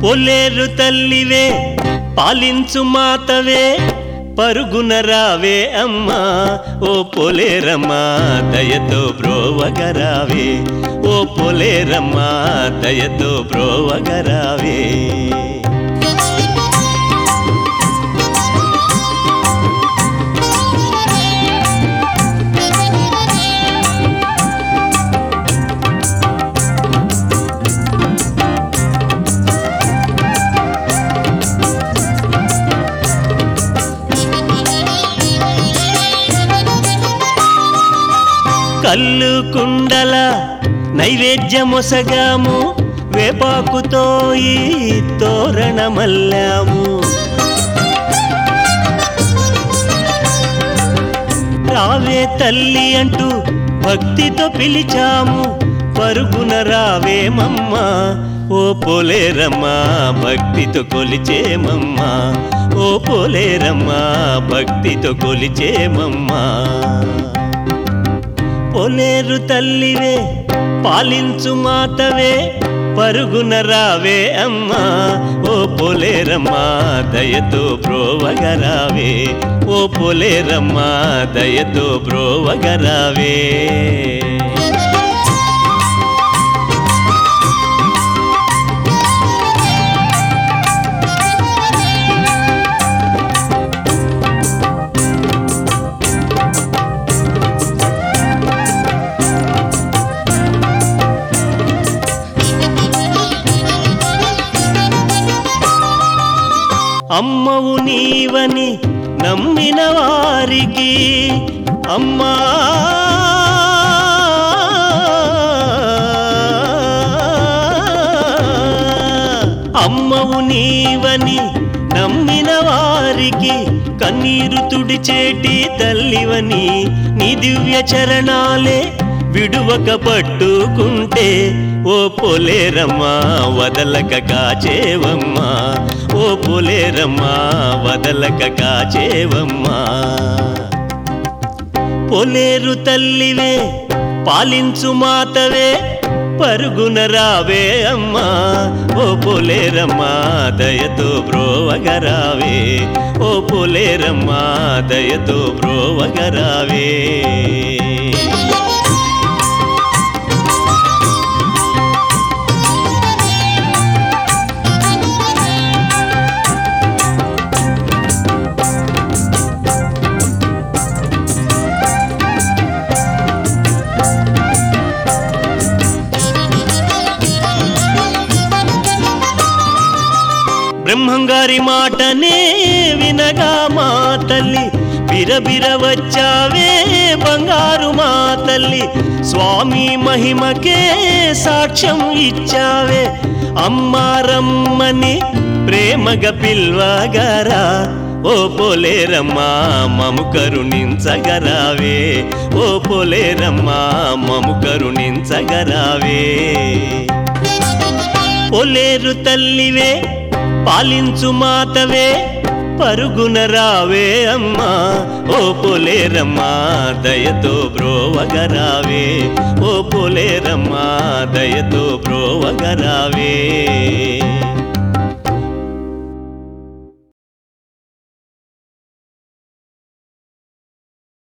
పొలేరు తల్లివే పాలించు మాతవే పరుగున రావే అమ్మా ఓ పొలేరమ్మా దయతో బ్రోవగరావే ఓ పొలేరమ్మా దయతో బ్రోవగరావే కల్లు కుండల నైవేద్యమొసగాము వేపాకుతో ఈ తోరణమల్లాము రావే తల్లి అంటూ భక్తితో పిలిచాము పరుగున రావేమమ్మా ఓ పొలేరమ్మా భక్తితో కొలిచేమమ్మా ఓ పొలేరమ్మా భక్తితో కొలిచేమమ్మా పొలేరు తల్లివే పాలించు మాతవే పరుగున రావే అమ్మా ఓ పొలేరమ్మా దయతో బ్రోవగరావే ఓ పొలేరమ్మా దయతో బ్రోవగరావే అమ్మవు నీవని నమ్మిన వారికి అమ్మా అమ్మవు నీవని నమ్మిన వారికి కన్నీరు తుడిచేటి తల్లివని నీ దివ్య చరణాలే విడువక పట్టుకుంటే ఓ పొలేరమ్మా వదలక కాచేవమ్మా ఓ పొలేరమ్మా వదలక కాచేవమ్మా పొలేరు తల్లివే పాలించు మాతవే పరుగున రావే అమ్మా ఓ పొలేరమ్మా దయతో బ్రోవగరావే ఓ పొలేరమ్మా దయతో బ్రోవగరావే బ్రహ్మంగారి మాటనే వినగా మా తల్లి బిరబిర వచ్చావే బంగారు మా తల్లి స్వామి మహిమకే సాక్ష్యం ఇచ్చావే అమ్మారమ్మని ప్రేమగా పిల్వగరా ఓ పొలేరమ్మా మము కరుణించగరావే ఓ పొలేరమ్మా మము కరుణించగరావే పొలేరు తల్లివే పాలించు మాతవే పరుగున రావే అమ్మా ఓ పొలేరమ్మా దయతో బ్రోవగరావే ఓ పొలేరమ్మా దయతో బ్రోవగరావే